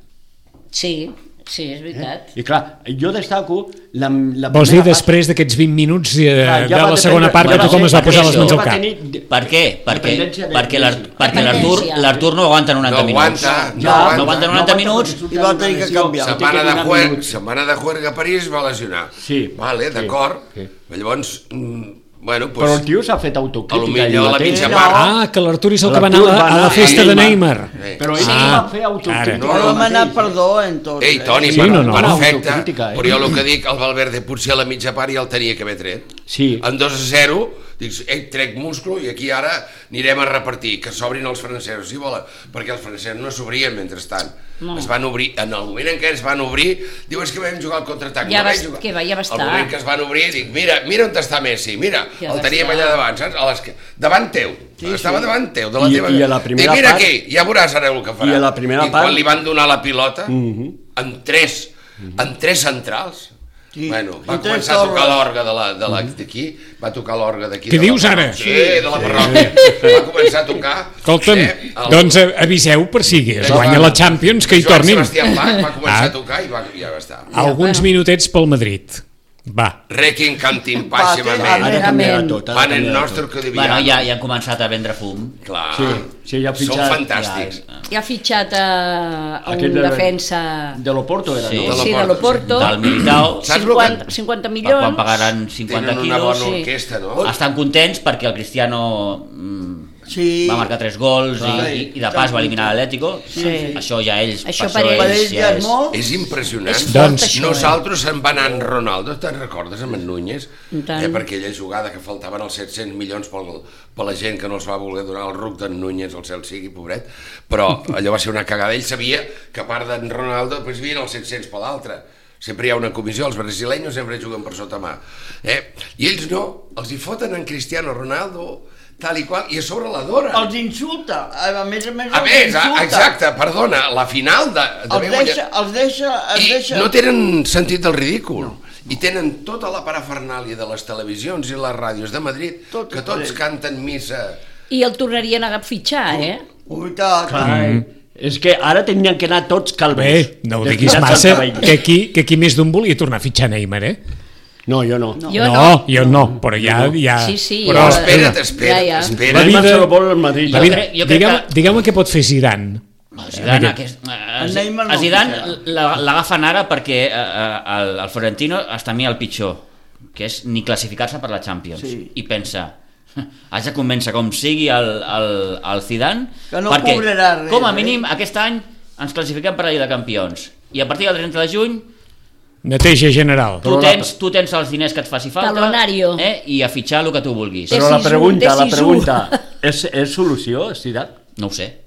Sí, sí, és veritat. I clar, jo destaco la, la Vols dir primera part- després d'aquests vint minuts eh, Clar, de ja va la dependre- segona part ja que va tothom ser- es va posar les ja mans al va cap? tenir- Per què? Perquè, Dependència de perquè l'Ar- Messi. perquè l'Artur Dependència. l'Artur no aguanta noranta No minuts. aguanta, no Ja, aguanta. no aguanta noranta minuts. I va tenir que canviar. Setmana de, juer, setmana de juerga a París va lesionar. Sí, Vale, sí, d'acord. sí. Llavors, mm, bueno, Però el doncs... tio s'ha fet A autocrítica. lo millor ell la mateix. mitja No. part... Ah, que l'Artur és el que va anar a L'Artur la, va a la anar- festa ell de va- Neymar. Eh, Però ell Ah, va fer autocrítica. ara. No, ell va demanar mateix. perdó en tot. Ei, Toni, Sí, per- no, no. perfecte, Autocrítica, eh? però jo el que dic, el Valverde potser a la mitja part ja el tenia que haver tret. Sí. En dos a zero, dic, ei, trec múscul i aquí ara anirem a repartir, que s'obrin els francesos, si volen, perquè els francesos no s'obrien mentrestant. No. Es van obrir, en el moment en què es van obrir, diu, és que vam jugar al contraatac. Ja no va- vam jugar. que va, ja va estar. El moment que es van obrir, dic, mira, mira on està Messi, mira, Ja el va teníem estar. allà davant, saps? A l'esque... Davant teu, Sí, estava sí. davant teu, de la I- teva... i a la primera dic, mira part- aquí, ja veuràs ara el que farà. I a la primera I quan part- li van donar la pilota, Mhm. en tres, en tres centrals, Sí. bueno, va I tres començar a tocar torres. l'orga de la- de la- d'aquí, va tocar l'orga d'aquí. Què de la dius ara? parròquia. Sí, de la parròquia. Va començar a tocar... Escolta'm, eh, el- doncs eh, aviseu per si es el- guanya la Champions que hi Joan tornin. Sebastián Bach va començar Ah. a tocar i va, ja va estar. Alguns bueno. minutets pel Madrid. Va. Requiem cantin Empate, pàssimament. Ara canviarà Verament. tot. ara Van el canviarà nostre tot. que devia. Bueno, ja, ja han començat a vendre fum. Clar, Sí, sí, ja ha són fitxat- fantàstics. Ja ha fitxat a, a un Aquest de- defensa... De l'Oporto era, Sí. no? De Sí, de l'Oporto, l'Oporto. Del Militao. Saps lo cinquanta, que- cinquanta Per milions. quan pagaran cinquanta Tenen una quilos. bona sí. orquestra, no? Estan contents perquè el Cristiano mm, Sí. va marcar tres gols Clar. i, i de pas va eliminar l'Atlético. Sí. Això ja ells... Això per per ells. Per ells ja és molt. És impressionant. És fort, Doncs, això, eh? Nosaltres se'n va anar en Ronaldo, te'n recordes, amb en Núñez? I tant. Eh, per aquella jugada que faltaven els set-cents milions pel, per la gent que no els va voler donar el ruc d'en Núñez, el cel sigui, pobret, però allò va ser una cagada. Ell sabia que a part d'en Ronaldo doncs, hi havia els set-cents per l'altre. Sempre hi ha una comissió, els brasileños sempre juguen per sota mà. Eh? I ells no, els hi foten en Cristiano Ronaldo, tal i qual, i a sobre l'adora. Els insulta. A més a més, A els més, a- insulta. exacte, perdona, la final de... Els deixa, els deixa, els I deixa... no tenen sentit del ridícul. No. I tenen tota la parafernàlia de les televisions i les ràdios de Madrid, Tot que per tots ell. canten missa. I el tornarien a fitxar, eh? Ui, tant. Clar, és que ara tenien que anar tots calvos. Bé, no ho diguis Descuidats massa, al cabell. que aquí, que aquí més d'un volia tornar a fitxar Neymar, eh? No, jo no. Jo no, no. jo no, però ja... ja Sí, sí, Però ja- espera't, espera't, Ja, ja. espera't. La vida- Neymar se lo vol el Madrid. La Jo vida, crec- jo crec digueu, que- digueu-me què pot fer Zidane. Zidane, aquest, eh, El Neymar no a Zidane fitxarà. la- l'agafen ara perquè eh, eh, el, el Florentino està a mi el pitjor, que és ni classificar-se per la Champions. Sí. I pensa, haig de convèncer com sigui el, el, el Zidane, Que no perquè cobrarà res, com a eh? mínim aquest any ens classifiquem per la Lliga de Campions. I a partir del trenta de juny Neteja general. tu tens, tu tens els diners que et faci falta, Talonario. eh, i a fitxar el que tu vulguis. Però la Decisú, pregunta, la decisú. pregunta, és, és solució, Zidane? No ho sé,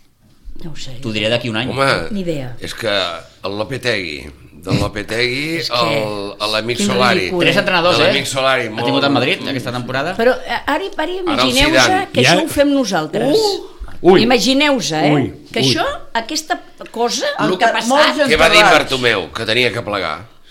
No ho sé. t'ho diré d'aquí un any. Home, Ni idea. és que el Lopetegui, del Lopetegui, És que- el- l'amic Quin Solari. ridícul. Tres entrenadors, De eh? l'amic Solari, Ha molt- tingut el Madrid aquesta temporada. Però eh, ara, ara imagineu-vos Zidane. que Ja- això ho fem nosaltres. Ui. Imagineu-vos, eh? Ui, que ui. això, aquesta cosa, el Lo que ha que molts passat... en- Què va dir Enterrats. Bartomeu? Que tenia que plegar.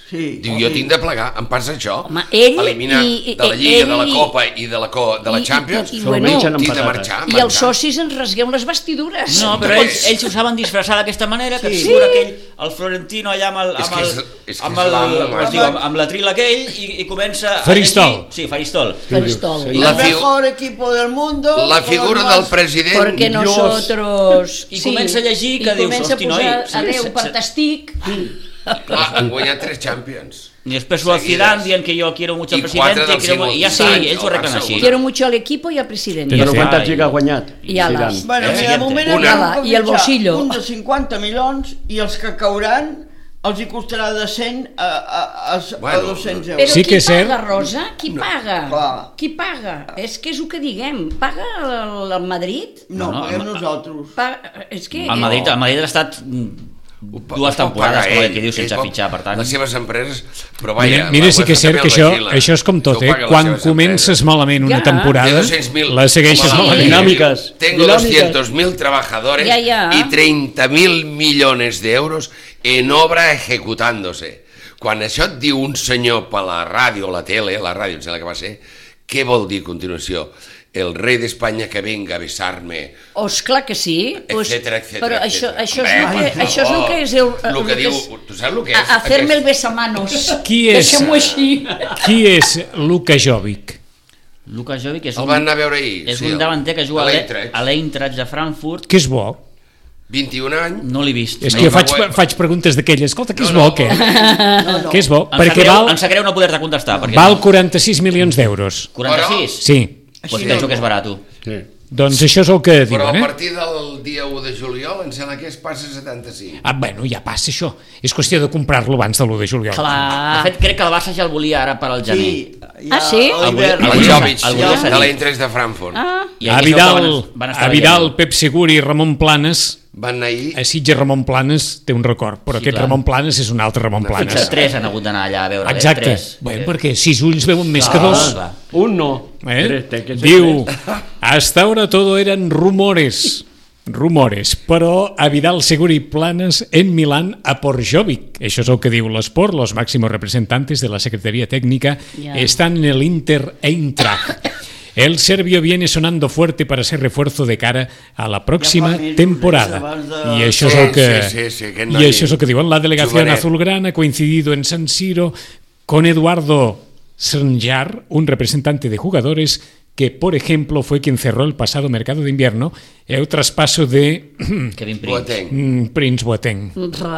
Sí. Diu, jo tinc de plegar, em passa això. Home, ell eliminar i- de la Lliga, ell de la i- Copa i de la, co, de la i- Champions, i- i- S'ho bueno, mengen amb tinc de patates. marxar, I marxar. els socis ens rasgueu les vestidures. No, però ells, ells ho saben disfressar d'aquesta manera, que Sí. sí. surt aquell, el Florentino allà amb el, És amb que el, és- és que amb, és el, l'amo, com es home. diu, amb, amb la tril aquell i, i comença... a Faristol. llegir- Sí, Faristol. Faristol. El La fi- mejor equipo del mundo. La con figura los del más- president... Porque nosotros... I comença a llegir que I dius, comença a hosti, posar noi, a Déu se- per se- testic. Clar, han guanyat tres Champions. I després surt el Seguides. Zidane dient que jo quiero mucho al I quatre presidente del i, quiero... Sigmund i ja està, Freud, i ells ho el arreglen Barça així. Quiero mucho al equipo y al presidente. Però Sí. quantes lligues ha guanyat? I alas. Zidane? Bueno, Eh? mira, de moment Una. hem Ala, de i el fitxar bolsillo. un de cinquanta milions i els que cauran els hi costarà de cent a, a, a, Bueno, a dos-cents Però euros. Sí qui que és cert. paga, Rosa? Qui paga? Clar. Qui paga? És que és el que diguem. Paga el, el Madrid? No, No, no, paguem el- nosaltres. Paga... És que... El Madrid, el Madrid ha estat mm, dues temporades, com que diu, sense fitxar, per tant... Les seves empreses, però Mira, vaja... mira la sí que UEFA és cert també que el això, vigila. això és com tot, Això ho eh? paguen les Quan seves comences empreses. malament una Ja. temporada, De doscientos mil, la segueixes como malament. Dinámicas. Tengo Dinámicas. doscientos mil trabajadores Ya, ya. y treinta mil millones de euros en obra ejecutándose. Quan això et diu un senyor per la ràdio o la tele, la ràdio em sembla que va ser, què vol dir a continuació? El rei d'Espanya que venga a besar-me, Oh, esclar que sí. Pues, etcètera, etcètera. però això, etcètera. això, és Hombre, el que, per això és el favor. que és... El, El que el diu, és- tu saps el que és? a- Hacerme Aquest- el besamanos. Qui és? Deixem-ho així. Qui és Luka Jovic? Luka Jovic és El un, van anar a veure ahir. és sí, un el- davanter que juga a a l'E- l'Eintracht. a l'Eintracht de Frankfurt. Que és bo? vint-i-un anys. No l'he vist. És No, que jo no, faig, no, faig preguntes d'aquelles. Escolta, què és No, bo, no. què? No, no. Què és bo? Em sap Perquè greu, val, em sap greu no poder-te contestar. Perquè val no. quaranta-sis milions d'euros. quaranta-sis? Sí. Pues Així penso no. que és barat. tu. Sí. Doncs això és el que Però a diuen, eh? partir del dia u de juliol em sembla que es passa a setanta-cinc. Ah, bueno, ja passa això. És qüestió de comprar-lo abans de l'u de juliol. De Clar. fet, crec que el Barça ja el volia ara per al gener. Sí, Ah, sí? a l'hivern. El El volia- Jovic, el volia de cedir. l'Eintracht de Frankfurt. Ah, I A aquí es veu que Vidal, van, van estar a Vidal, veient. Pep Seguri i Ramon Planes, Van anar ahir... a Sitges Ramon Planes té un record, però Sí, aquest clar. Ramon Planes és un altre Ramon Fins a Planes. tres han hagut d'anar allà a veure. Exacte. Tres. Bueno, perquè sis ulls veuen més que Clar, dos. clar. Un no. ¿Eh? Tres, té que ser Diu, tres. hasta ahora todo eran rumores, rumores, però a Vidal, Seguri y Planas en Milán a por Jovic. Això és el que diu l'Esport. Los máximos representantes de la Secretaría Técnica Ya. están en el Inter Eintracht. El serbio viene sonando fuerte para ser refuerzo de cara a la próxima Ja fa mesos, temporada. abans de- I això és Sí, el que, sí, sí, sí, aquest y noi això és el que diuen. La delegación juganet. azulgrana ha coincidido en San Siro con Eduardo Srnjar, un representante de jugadores que, por ejemplo, fue quien cerró el pasado mercado de invierno el traspaso de Kevin Prince. Boateng. mm, Prince Boateng.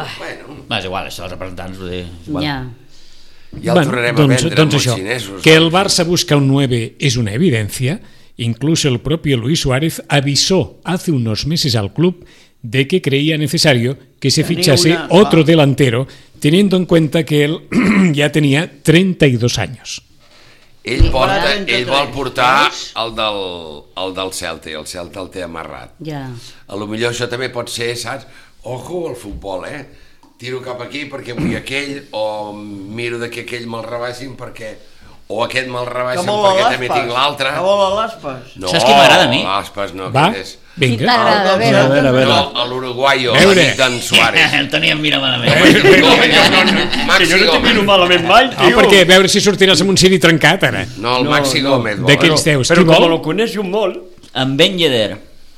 Va, és igual, això, els representants. Vull dir, és igual. ja. Ja el tornarem a doncs, vendre doncs amb els això, xinesos. que el doncs. Barça busca un nueve es una evidencia. Incluso el propio Luis Suárez avisó hace unos meses al club de que creía necesario que se Tenía fichase una- otro ah. delantero, teniendo en cuenta que él ya tenía treinta y dos años. Ell, porta, trenta-tres, ell vol portar veus? el del, el del Celta, i el Celta el té amarrat. Ja. A lo millor això també pot ser, saps? Ojo al futbol, eh? Tiro cap aquí perquè vull aquell, o miro de que aquell me'l rebassin perquè... O aquest me'l Que rebaixen vol a perquè també l'Aspas. tinc l'altre. Que vol a l'Aspas. No, Saps qui m'agrada a mi? l'Aspas no, Va, aquest és... Qui vinga. t'agrada? A veure. A veure, a veure. No, a l'uruguaio, Veure. l'amic d'en Suárez. El Toni em mira malament. No, no, no, Que Maxi jo no te miro Gómez. malament mai, No, tio. perquè a veure si sortiràs amb un ciri trencat, ara. No, el No, Maxi no. Gómez. vol. D'aquells teus. Però Qui com vol? lo coneixo molt, En Ben Yedder.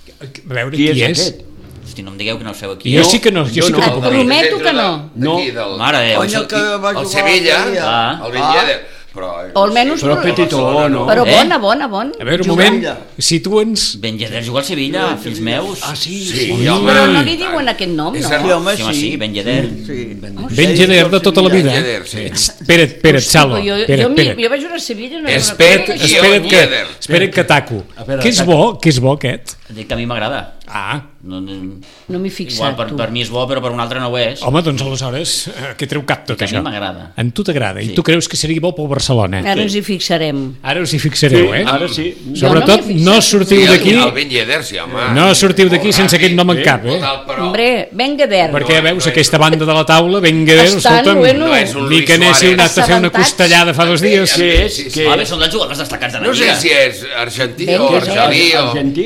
A veure qui qui, és és. aquest? Hosti, no em digueu que no el feu aquí. Jo sí que no, jo Jo sí que no. no puc Et dir. prometo que no. D'aquí, del... Mare de Déu. Cony, el que va El jugar Sevilla, l'altre dia. Ah. el Villeder. Però, O almenys... Però petitó, no? Però Eh? bona, bona, bona. A veure, un Juga moment, ella. situa'ns... Ben Yedder juga al Sevilla, fills meus. Ah, sí, Sí, sí. home. Però no li diuen aquest nom, És no? Sí, home, Sí, home, sí. sí, Ben Yedder. Sí. Ben Yedder de tota la vida. Ben Yedder, sí. Espera't, espera't, Salo. Jo, Espera't, jo, mi- espera't. jo vaig jugar a Sevilla i no Espera't, Jo, espera't que, Yedder. espera't que taco. A veure, Què és taco. bo, què és bo aquest? Dic que a mi m'agrada. Ah, No, no, No m'he igual fixat, per, tu. per mi és bo, però per un altre no ho és. home, doncs aleshores, eh, que treu cap tot Que a mi això? m'agrada. A tu t'agrada, i Sí. tu creus que seria bo pel Barcelona? Ara ens hi fixarem. Ara us hi fixareu, eh? Ara sí. Sobretot, Jo no m'hi he no fixat. sortiu Sí, d'aquí, el Ben Yedder, sí, home. no sortiu d'aquí sense aquest nom en cap, eh? Total, però... Hombre, venga der. Perquè veus aquesta banda de la taula, ben gueder, Estan, escolta'm, bueno. No és un ni Luis que anéssiu Suárez. anat a fer una Assabentats. costellada fa dos dies. Què és? Sí, sí, Què A veure, és? són dels jugadors destacats de la No sé Lliga. si és argentí Ben o Yedder. argelí o... Argentí?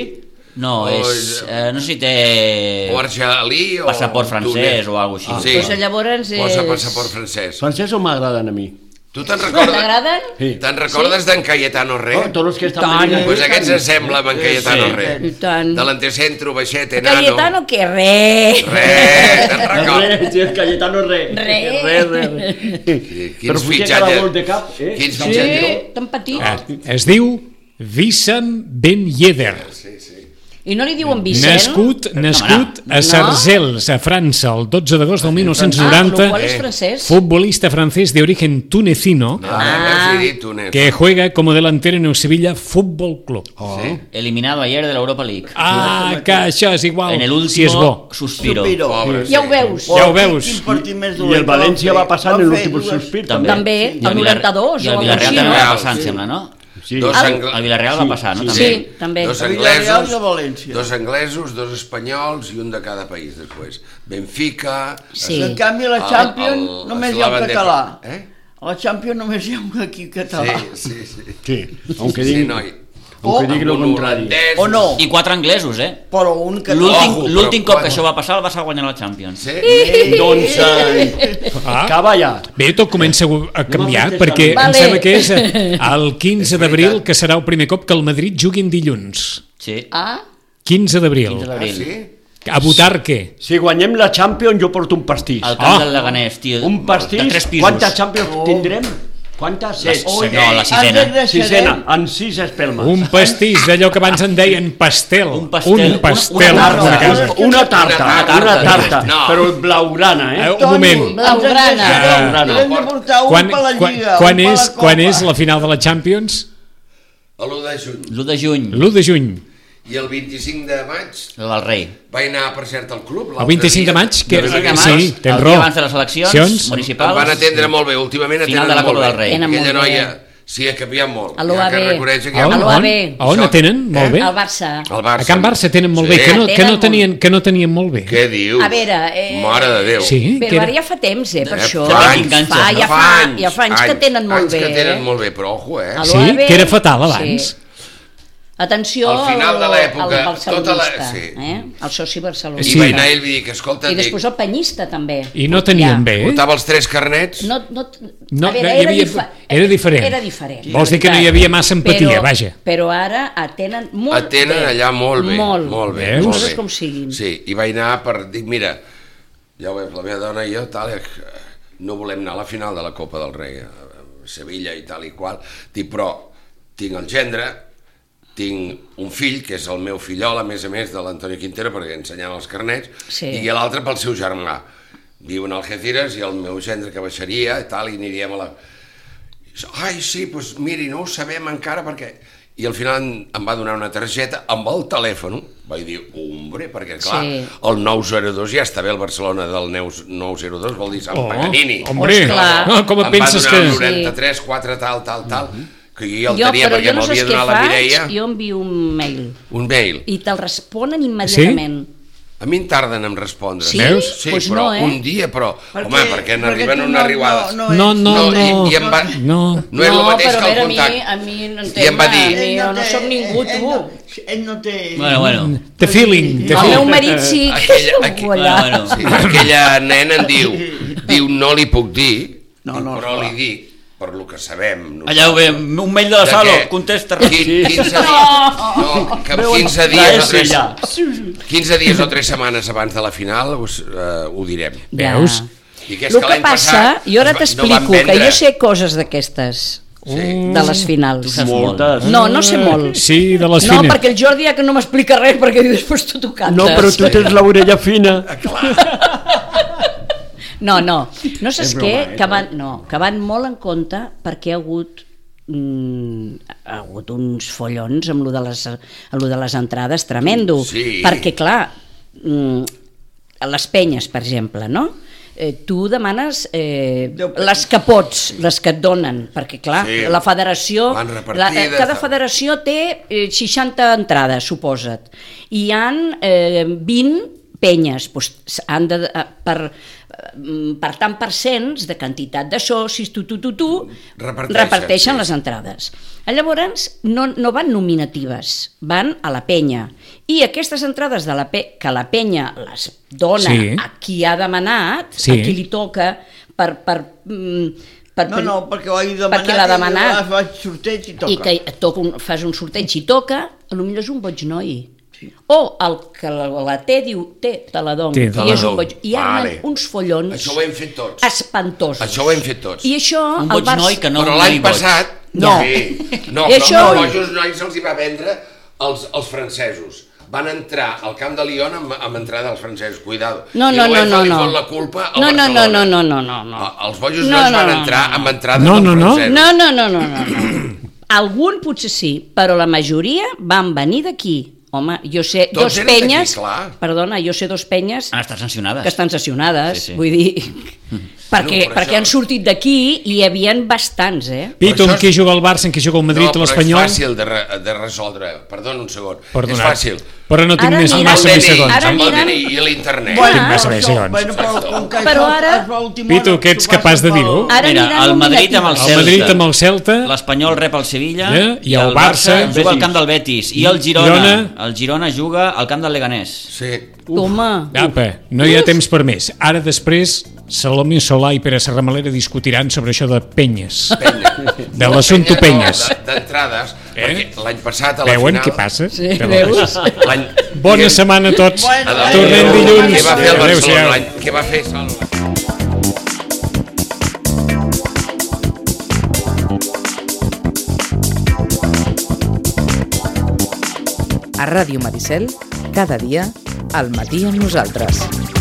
No, O és, eh, no sé si té O argelí o... passaport francès o alguna cosa així. Sí, Pues llavors és... posa passaport francès. Francès o m'agraden a mi? Tu te'n recordes, T'agraden? Sí. te'n recordes d'en Cayetano Re? Oh, tots els que estan Tant. venint... Pues aquests s'assemblen amb en Cayetano Sí. Re. I tant. Delante centro, baixet, enano. Cayetano, que re. Re, te'n recordes? Re, sí, el Cayetano re. Re. Re, re, re. Quins Però potser fitxatges. cada gol de cap... Eh? Quins Sí, fitxatges. tan petit. Eh, Es diu Wissam Ben Yedder. Sí, sí. I no li diuen Vicent? Nascut, nascut No. a Sarcelles, a França, el dotze d'agost del mil nou-cents Ah, noranta, lo qual és francès. futbolista francés de origen tunecino, No, ah. dit Túnez. que juega como delantero en el Sevilla Fútbol Club. Sí. Eliminado ayer de la Europa League. Ah, que això és igual, En el último si és bo. suspiro. Suspiro. Pobre, Ja ho veus. Ja ho veus. Quin partit més I dolent el València que va fer. passar Van en fer l'últim dues- sospir. També. També, I el Villarreal- noranta-dos I o el alguna Villarreal així, també no? va passar, em Sí. sembla, no? Sí. Dos Ah, angl... El Villarreal va passar, no? Sí, També. Sí, també. Dos El Villarreal anglesos, i el València. dos anglesos, dos espanyols i un de cada país després. Benfica... Sí. En canvi, a la El- Champions el- només hi ha un Slaven de- català. Eh? A la Champions només hi ha un equip català. Sí, sí, sí. Sí, aunque Sí, digui, noi. aunque digui lo Un contrari. holandès, O no, I quatre anglesos, eh? però un català. L'últim Ojo, l'últim però cop que quatre. això va passar el Barça guanyar la Champions. Sí? Doncs, eh, Ah. acaba ja. Bé, tot comença a canviar, No m'ha perquè em Vale. sembla que és eh, el quinze És d'abril, veritat. que serà el primer cop que el Madrid jugui en dilluns. Sí. Ah, quinze d'abril. quinze Ah, d'abril. sí? A votar què? Si guanyem la Champions, jo porto un pastís. Al camp Ah. del Leganés, tio. Un De pastís? tres pisos. Quantes Champions tindrem? Quantes? Set. Sí, no, la Has sisena. de Sisena, en sis espelmes. Un pastís d'allò que abans en deien pastel. Un pastel, Un una- pastel una tarta. de casa. Una, una tarta, Una tarta. una tarta, No. però blaugrana, Eh, eh? un moment. Blaugrana. Blaugrana. Hem de portar un Quan, per la quan, Lliga, quan, un per és, la quan Copa. és la final de la Champions? l'u de juny. l'u de juny, l'u de juny. I el vint-i-cinc de maig el del rei. vaig anar, per cert, al club. El vint-i-cinc de maig? Que... El vint-i-cinc de maig, Sí, tens el dia raó. abans de les eleccions Sions? Em municipals. van atendre molt bé, últimament Final atenen de la molt Copa bé. del Rei. Tenen Aquella molt bé. noia, sí, ha canviat molt. A l'O A B. Ja que reconeix que A ha on, A molt. l'O A on, B. a on Això- atenen? Molt Eh? bé. al Barça. Al Barça. A Can Barça tenen molt bé. Sí. Que no, que no, Tenen tenien, que no tenien molt bé. Què dius? A veure, eh, Mare de Déu. Sí, que Però era... ara ja fa temps, eh, per Eh, això. fa anys, fa, ja, fa, ja fa anys que tenen molt anys bé. que tenen eh? molt bé, però ojo, eh? A Sí, l'O A B, que era fatal abans. Sí. Atenció Al final de l'època, al barcelonista, tota la- sí. eh? el soci barcelonista. I Sí. vaig anar i li dic, escolta, I dic, després el penyista, també. I no tenien Ja. bé, eh? portava els tres carnets, No, no, No, a veure, hi era, havia- difa- era diferent. Era diferent. Vols dir que no hi havia massa empatia, vaja. Però ara atenen molt atenen bé. allà molt bé. Molt, molt bé. Veus? molt Coses bé. com siguin. Sí, i vaig anar per... Dic, mira, ja ho veus, la meva dona i jo, tal, eh, no volem anar a la final de la Copa del Rei, a Sevilla i tal i qual. Dic, però tinc el gendre, tinc un fill, que és el meu fillol, a més a més, de l'Antonio Quintero, perquè ensenyant els carnets, Sí. i l'altre pel seu germà. Viu en Algeciras i el meu gendre que baixaria i tal, i aniríem a la... Ai, sí, doncs miri, no ho sabem encara perquè... I al final em, em va donar una targeta amb el telèfon. Vaig dir, hombre, perquè clar, Sí. el nou zero dos ja està bé el Barcelona del nou zero dos, vol dir Sant Oh, Paganini. hombre, Pues clar. no, com et penses em que... va donar el noranta-tres, quatre, tal, tal, tal, que jo ja el tenia però perquè jo no m'havia saps què donat la faig, Mireia. jo envio un mail Un mail. i te'l responen immediatament. A mi em tarden en respondre. Sí? Veus? Sí, Pues però no, eh? un dia, però... Home, perquè n'arriben tu unes arribades. No, No, no, No, no. i- i em va- No. No és el mateix però que a el veure, contacte. A mi, a mi no I em va dir- a mi, jo no sóc ningú, ell, tu. no, ell no té... Bueno, bueno. The feeling, the El meu feeling. marit sí que Aquella- és aqu- allà. Bueno, Sí, aquella nena em diu, diu, no li puc dir, No, diu, no, però clar. li dic, per lo que sabem. Allà ho ve, un mail de la Salo, contesta. Qui- quinze dies, no, que en quinze dies o tres, Ja. quinze dies o tres setmanes abans de la final us, uh, ho direm. Ja. Veus? I que és El que que l'any passa, passat jo ara es va- no t'explico, van que vendre. jo sé coses d'aquestes, Sí. de les finals. saps molt. Moltes. No, no sé molt. Sí, de les No, fines. perquè el Jordi ja que no m'explica res, perquè diu, després tu t'ho cantes. No, però tu tens l'orella fina. No, no, no saps És què? broma, eh, Que van, no, que van molt en compte perquè ha hagut mm, ha hagut uns follons amb lo de les, amb lo de les entrades tremendo, Sí. perquè clar, mm, a les penyes, per exemple, no? Eh, tu demanes eh, Deu- les que pots, les que et donen, perquè clar, Sí. la federació, Van la, repartides, eh, cada tal. federació té eh, seixanta entrades, suposa't, i hi han eh, vint penyes, doncs, han de, eh, per, per tant per cents de quantitat de socis, tu, tu, tu, tu, Reparteixen, reparteixen sí. les entrades. Llavors, no, no van nominatives, van a la penya. I aquestes entrades de la pe que la penya les dona Sí. a qui ha demanat, Sí. a qui li toca, per... per mm, per, No, no, perquè ho he demanat, perquè l'ha demanat i faig sorteig i toca. i que et toca un, fas un sorteig i toca, potser és un boig noi. Sí. O el que la, la té diu, té, te la dono, Té, i te la és un dono. boig. I ara Vale. uns follons Això ho hem fet tots. espantosos. Això ho hem fet tots. I això... Un el boig Barça- noi que no Però un l'any noi boig. passat... No. Sí. No, I però això- els bojos nois se'ls hi va vendre als, als francesos. Van entrar al camp de Lyon amb, amb entrada als francesos, cuidado. No, I no, la no, UEFA no, li no. fot la culpa al No, no, no, Barcelona. no, no, no, no. Ah, Els bojos No, nois no, van no, entrar no. amb entrades No, dels no, no. francesos. No, no, no, no, no, no. Algun potser sí, però la majoria van venir d'aquí. Home, jo sé Tots dos eren d'aquí, penyes... clar. Perdona, jo sé dos penyes Han estat sancionades. que estan sancionades, Sí, sí. vull dir... perquè, per perquè això- han sortit d'aquí i hi havia bastants, eh? Pitu, Però amb això qui és- juga el Barça, amb qui juga el Madrid no, o però l'Espanyol? és fàcil de, re, de resoldre. Perdona un segon. Perdonat. És fàcil. Però no tinc Ara més, aniran- massa Amb el més D N I, segons. Ara amb el aniran- D N I i l'internet. Bueno, Tinc massa més això, segons. bueno, però, com que Però això ara- es va a última Pitu, hora, que ets s'ho capaç de passen dir-ho? pel- Ara Mira, aniran el Madrid amb el nominatives. El Madrid amb el Celta... L'Espanyol rep el Sevilla Eh? I el el Barça Barça- juga al camp del Betis i el Girona, Girona. el Girona juga al camp del Leganés. Sí. Home, Apa, no hi ha temps per més. Ara després, Salomé Solà i Pere Serramalera discutiran sobre això de penyes. Penya. De l'assumpte Penya penyes. no, de- D'entrades, Eh? perquè l'any passat a la Veuen final... què passa? Sí, De veus? L'any... Bona setmana a tots. Bueno, Tornem adéu. dilluns. Què va fer el Barcelona Adéu-siau. l'any? Què va fer Salva? A Ràdio Maricel, cada dia, al matí amb nosaltres.